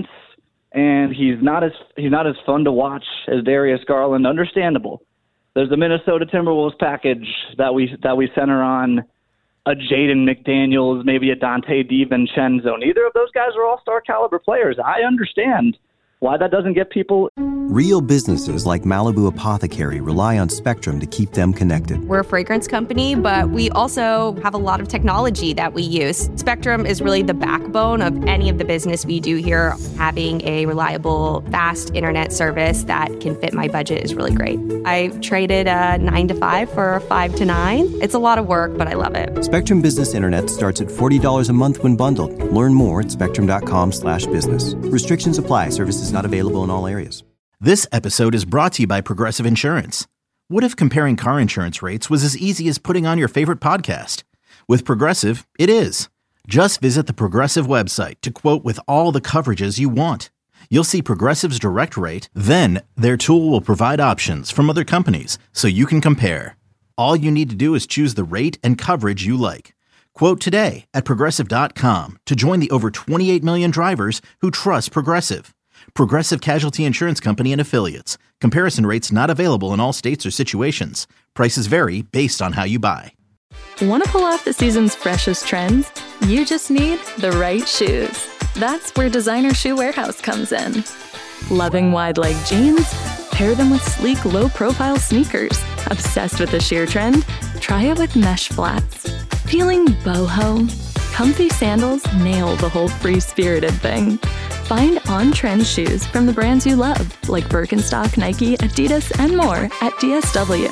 and he's not as he's not as fun to watch as Darius Garland. Understandable. There's a Minnesota Timberwolves package that we that we center on a Jaden McDaniels, maybe a Dante DiVincenzo. Neither of those guys are all-star caliber players. I understand why that doesn't get people.
Real businesses like Malibu Apothecary rely on Spectrum to keep them connected.
We're a fragrance company, but we also have a lot of technology that we use. Spectrum is really the backbone of any of the business we do here. Having a reliable, fast internet service that can fit my budget is really great. I traded a nine to five for a five to nine. It's a lot of work, but I love it.
Spectrum Business Internet starts at forty dollars a month when bundled. Learn more at spectrum.com slash business. Restrictions apply. Services not available in all areas.
This episode is brought to you by Progressive Insurance. What if comparing car insurance rates was as easy as putting on your favorite podcast? With Progressive, it is. Just visit the Progressive website to quote with all the coverages you want. You'll see Progressive's direct rate, then their tool will provide options from other companies so you can compare. All you need to do is choose the rate and coverage you like. Quote today at progressive dot com to join the over twenty-eight million drivers who trust Progressive. Progressive Casualty Insurance Company and Affiliates. Comparison rates not available in all states or situations. Prices vary based on how you buy.
Want to pull off the season's freshest trends? You just need the right shoes. That's where Designer Shoe Warehouse comes in. Loving wide leg jeans? Pair them with sleek, low-profile sneakers. Obsessed with the sheer trend? Try it with mesh flats. Feeling boho? Comfy sandals nail the whole free-spirited thing. Find on-trend shoes from the brands you love, like Birkenstock, Nike, Adidas, and more at D S W.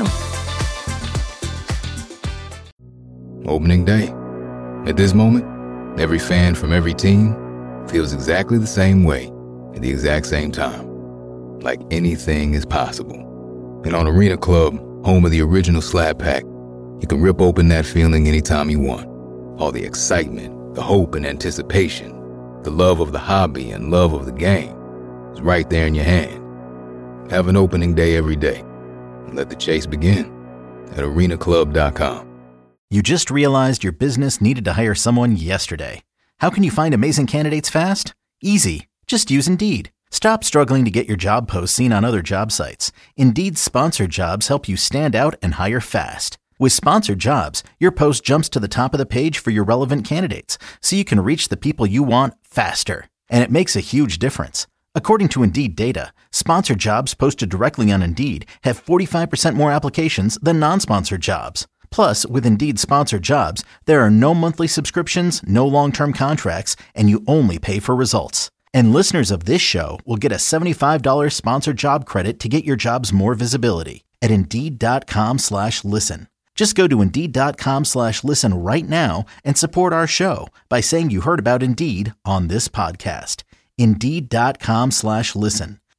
Opening day. At this moment, every fan from every team feels exactly the same way at the exact same time. Like anything is possible. And on Arena Club, home of the original Slab Pack, you can rip open that feeling anytime you want. All the excitement, the hope and anticipation, the love of the hobby and love of the game is right there in your hand. Have an opening day every day and let the chase begin at arena club dot com.
You just realized your business needed to hire someone yesterday. How can you find amazing candidates fast? Easy. Just use Indeed. Stop struggling to get your job posts seen on other job sites. Indeed's sponsored jobs help you stand out and hire fast. With sponsored jobs, your post jumps to the top of the page for your relevant candidates, so you can reach the people you want faster. And it makes a huge difference. According to Indeed data, sponsored jobs posted directly on Indeed have forty-five percent more applications than non-sponsored jobs. Plus, with Indeed sponsored jobs, there are no monthly subscriptions, no long-term contracts, and you only pay for results. And listeners of this show will get a seventy-five dollars sponsored job credit to get your jobs more visibility at Indeed.com slash listen. Just go to Indeed.com slash listen right now and support our show by saying you heard about Indeed on this podcast. Indeed.com slash listen.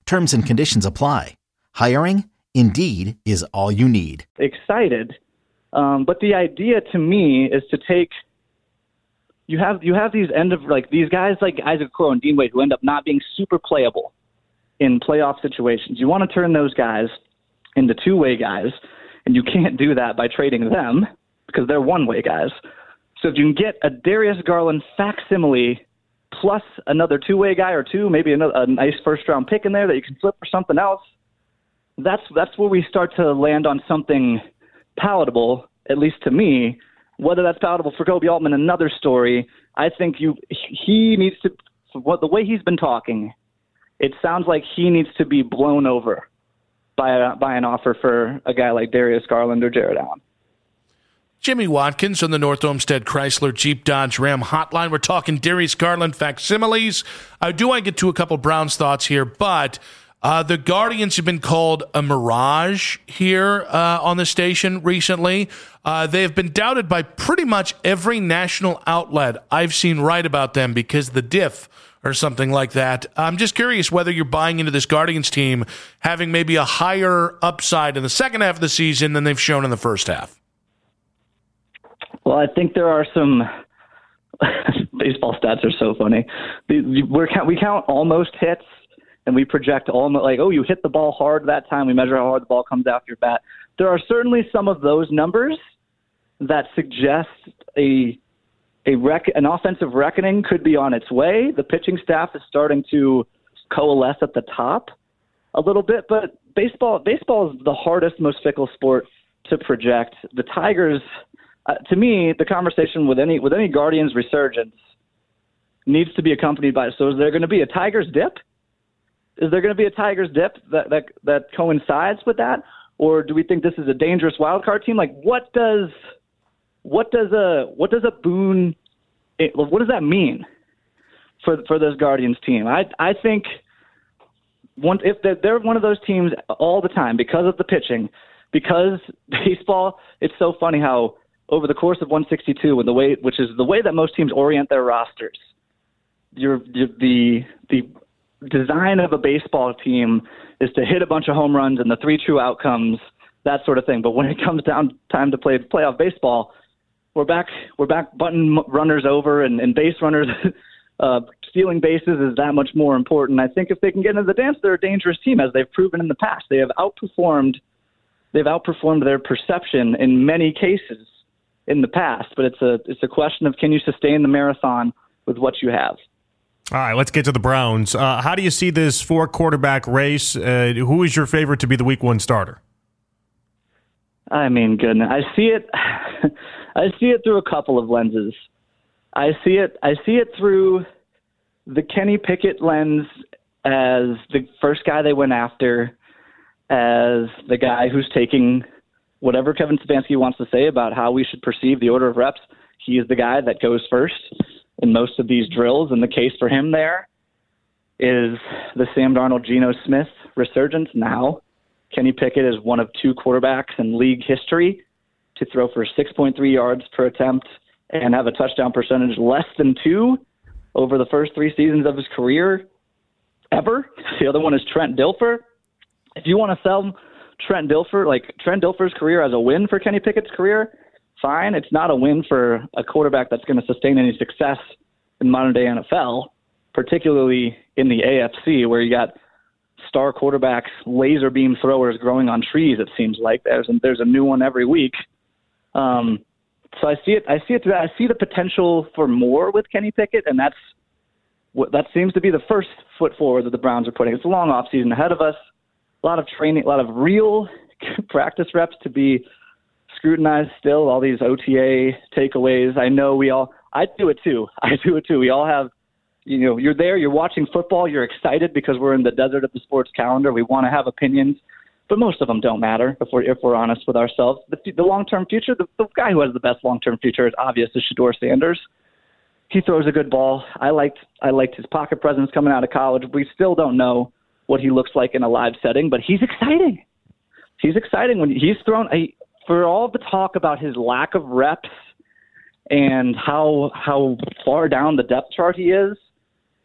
Terms and conditions apply. Hiring? Indeed is all you need.
Excited. Um, but the idea to me is to take you have you have these end of like these guys like Isaac Crow and Dean Wade who end up not being super playable in playoff situations. You want to turn those guys into two-way guys, and you can't do that by trading them because they're one-way guys. So if you can get a Darius Garland facsimile plus another two-way guy or two, maybe another, a nice first-round pick in there that you can flip for something else, that's that's where we start to land on something palatable, at least to me. Whether that's palatable for Koby Altman, another story. I think you he needs to, what the way he's been talking, it sounds like he needs to be blown over by a, by an offer for a guy like Darius Garland or Jared Allen.
Jimmy Watkins on the North Olmsted Chrysler Jeep Dodge Ram hotline. We're talking Darius Garland facsimiles. I do want to get to a couple Browns thoughts here, but uh, the Guardians have been called a mirage here uh, on the station recently. Uh, they have been doubted by pretty much every national outlet I've seen write about them because the diff or something like that. I'm just curious whether you're buying into this Guardians team having maybe a higher upside in the second half of the season than they've shown in the first half.
Well, I think there are some baseball stats are so funny. We're, we count almost hits, and we project almost like, oh, you hit the ball hard that time. We measure how hard the ball comes off your bat. There are certainly some of those numbers that suggest a a rec- an offensive reckoning could be on its way. The pitching staff is starting to coalesce at the top a little bit, but baseball baseball is the hardest, most fickle sport to project. The Tigers. Uh, to me, the conversation with any with any Guardians resurgence needs to be accompanied by, so is there going to be a Tigers dip? Is there going to be a Tigers dip that, that that coincides with that? Or do we think this is a dangerous wild card team? Like, what does what does a what does a boon what does that mean for for this Guardians team? I I think one if they're, they're one of those teams all the time because of the pitching, because baseball. It's so funny how over the course of one sixty-two, and the way, which is the way that most teams orient their rosters, you're, you're, the the design of a baseball team is to hit a bunch of home runs and the three true outcomes, that sort of thing. But when it comes down time to play playoff baseball, we're back we're back button runners over and, and base runners. uh, stealing bases is that much more important. I think if they can get into the dance, they're a dangerous team, as they've proven in the past. They have outperformed they've outperformed their perception in many cases in the past, but it's a it's a question of, can you sustain the marathon with what you have?
All right, let's get to the Browns. Uh, how do you see this four quarterback race? Uh, who is your favorite to be the week one starter?
I mean, goodness, I see it. I see it through a couple of lenses. I see it. I see it through the Kenny Pickett lens as the first guy they went after, as the guy who's taking whatever Kevin Stefanski wants to say about how we should perceive the order of reps. He is the guy that goes first in most of these drills, and the case for him there is the Sam Darnold, Geno Smith resurgence. Now, Kenny Pickett is one of two quarterbacks in league history to throw for six point three yards per attempt and have a touchdown percentage less than two over the first three seasons of his career ever. The other one is Trent Dilfer. If you want to sell Trent Dilfer, like Trent Dilfer's career as a win for Kenny Pickett's career, fine. It's not a win for a quarterback that's going to sustain any success in modern day N F L, particularly in the A F C, where you got star quarterbacks, laser beam throwers growing on trees. It seems like there's a, there's a new one every week. Um, so I see it. I see it. I see the potential for more with Kenny Pickett, and that's what that seems to be the first foot forward that the Browns are putting. It's a long off season ahead of us. A lot of training, a lot of real practice reps to be scrutinized still, all these O T A takeaways. I know we all, I do it too. I do it too. We all have, you know, you're there, you're watching football, you're excited because we're in the desert of the sports calendar. We want to have opinions, but most of them don't matter if we're, if we're honest with ourselves. The, the long-term future, the, the guy who has the best long-term future is obvious, is Shedeur Sanders. He throws a good ball. I liked, I liked his pocket presence coming out of college. We still don't know what he looks like in a live setting, but he's exciting. He's exciting when he's thrown a, for all the talk about his lack of reps and how how far down the depth chart he is.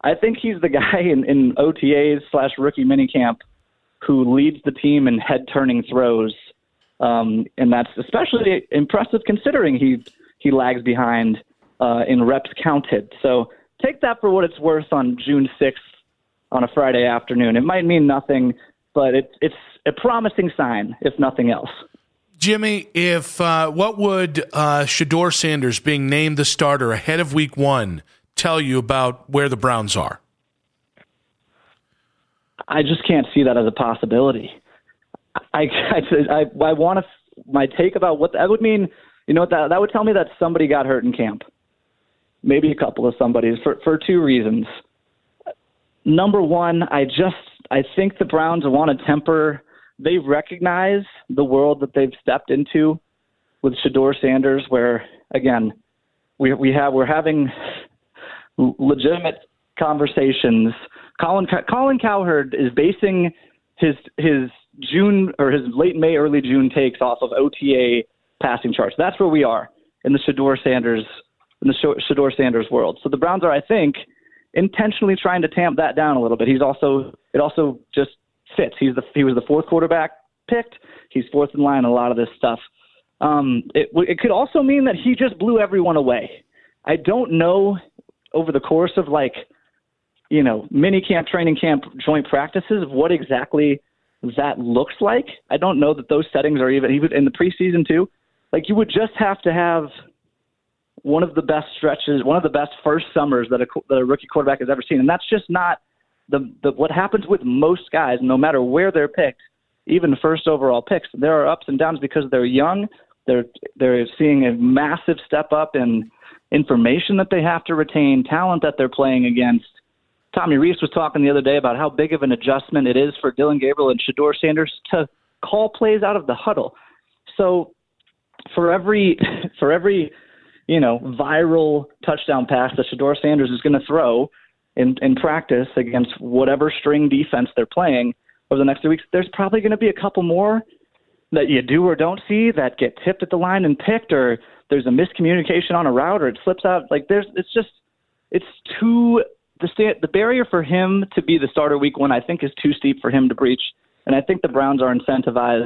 I think he's the guy in, in O T As slash rookie minicamp who leads the team in head-turning throws, um, and that's especially impressive considering he he lags behind uh, in reps counted. So take that for what it's worth on June sixth on a Friday afternoon. It might mean nothing, but it, it's a promising sign, if nothing else.
Jimmy, if uh, what would uh, Shedeur Sanders being named the starter ahead of week one tell you about where the Browns are?
I just can't see that as a possibility. I I, I, I want to my take about what that would mean. You know what that that would tell me that somebody got hurt in camp, maybe a couple of somebody's for for two reasons. Number one, I just I think the Browns want to temper. They recognize the world that they've stepped into with Shedeur Sanders, where again we we have we're having legitimate conversations. Colin Colin Cowherd is basing his his June or his late May, early June takes off of O T A passing charts. That's where we are in the Shedeur Sanders in the Shedeur Sanders world. So the Browns are, I think, intentionally trying to tamp that down a little bit. He's also it also just fits. He's the he was the fourth quarterback picked. He's fourth in line in a lot of this stuff. Um, it it could also mean that he just blew everyone away. I don't know over the course of like. you know, mini camp, training camp, joint practices, what exactly that looks like. I don't know that those settings are even, even in the preseason too. Like you would just have to have one of the best stretches, one of the best first summers that a, that a rookie quarterback has ever seen. And that's just not the, the what happens with most guys, no matter where they're picked, even first overall picks. There are ups and downs because they're young. They're, they're seeing a massive step up in information that they have to retain, talent that they're playing against. Tommy Reese was talking the other day about how big of an adjustment it is for Dillon Gabriel and Shedeur Sanders to call plays out of the huddle. So for every for every you know viral touchdown pass that Shedeur Sanders is going to throw in, in practice against whatever string defense they're playing over the next three weeks, there's probably going to be a couple more that you do or don't see that get tipped at the line and picked, or there's a miscommunication on a route, or it slips out. Like there's it's just it's too. The, sta- the barrier for him to be the starter week one, I think, is too steep for him to breach. And I think the Browns are incentivized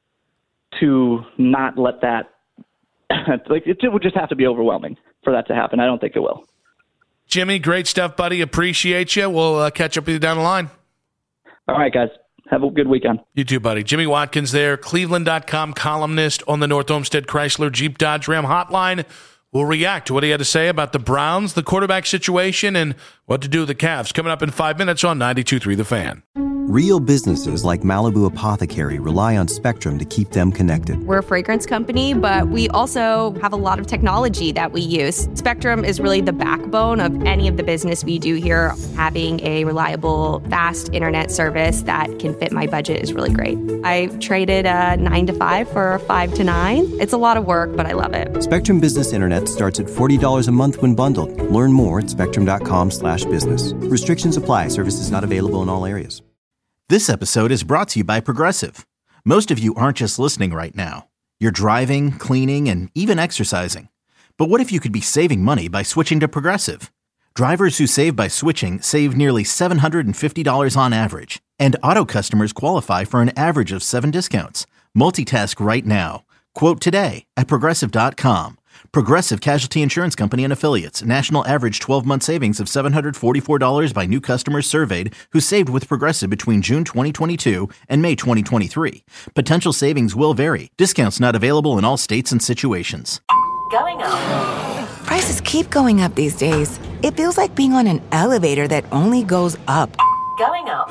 to not let that – like it would just have to be overwhelming for that to happen. I don't think it will.
Jimmy, great stuff, buddy. Appreciate you. We'll uh, catch up with you down the line.
All right, guys. Have a good weekend.
You too, buddy. Jimmy Watkins there, Cleveland dot com columnist on the North Olmsted Chrysler Jeep Dodge Ram hotline. We'll react to what he had to say about the Browns, the quarterback situation, and what to do with the Cavs. Coming up in five minutes on ninety-two point three The Fan.
Real businesses like Malibu Apothecary rely on Spectrum to keep them connected.
We're a fragrance company, but we also have a lot of technology that we use. Spectrum is really the backbone of any of the business we do here. Having a reliable, fast internet service that can fit my budget is really great. I traded a nine to five for a five to nine. It's a lot of work, but I love it.
Spectrum Business Internet starts at forty dollars a month when bundled. Learn more at spectrum.com slash business. Restrictions apply. Services not available in all areas.
This episode is brought to you by Progressive. Most of you aren't just listening right now. You're driving, cleaning, and even exercising. But what if you could be saving money by switching to Progressive? Drivers who save by switching save nearly seven hundred fifty dollars on average. And auto customers qualify for an average of seven discounts. Multitask right now. Quote today at Progressive dot com. Progressive Casualty Insurance Company and Affiliates. National average twelve-month savings of seven hundred forty-four dollars by new customers surveyed who saved with Progressive between June twenty twenty-two and May twenty twenty-three. Potential savings will vary. Discounts not available in all states and situations.
Going up. Prices keep going up these days. It feels like being on an elevator that only goes up. Going up.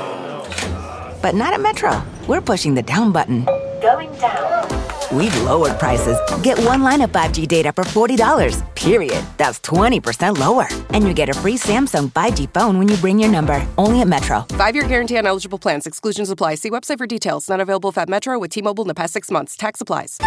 But not at Metro. We're pushing the down button. Going down. We've lowered prices. Get one line of five G data for forty dollars, period. That's twenty percent lower. And you get a free Samsung five G phone when you bring your number. Only at Metro.
Five-year guarantee on eligible plans. Exclusions apply. See website for details. Not available if at Metro with T-Mobile in the past six months. Tax applies.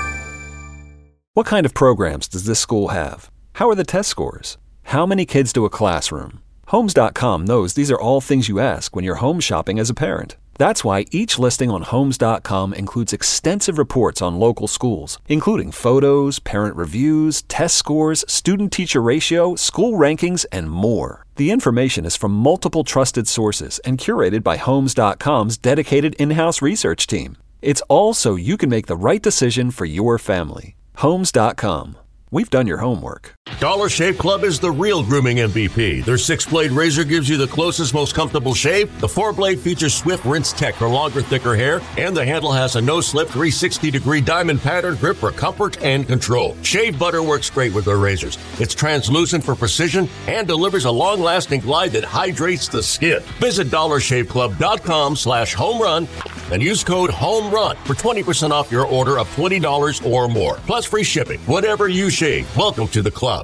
What kind of programs does this school have? How are the test scores? How many kids do a classroom? Homes dot com knows these are all things you ask when you're home shopping as a parent. That's why each listing on Homes dot com includes extensive reports on local schools, including photos, parent reviews, test scores, student-teacher ratio, school rankings, and more. The information is from multiple trusted sources and curated by Homes dot com's dedicated in-house research team. It's all so you can make the right decision for your family. Homes dot com. We've done your homework.
Dollar Shave Club is the real grooming M V P. Their six-blade razor gives you the closest, most comfortable shave. The four-blade features swift rinse tech for longer, thicker hair. And the handle has a no-slip three hundred sixty degree diamond pattern grip for comfort and control. Shave butter works great with their razors. It's translucent for precision and delivers a long-lasting glide that hydrates the skin. Visit dollar shave club dot com slash home run and use code HOMERUN for twenty percent off your order of twenty dollars or more. Plus free shipping. Whatever you shave, welcome to the club.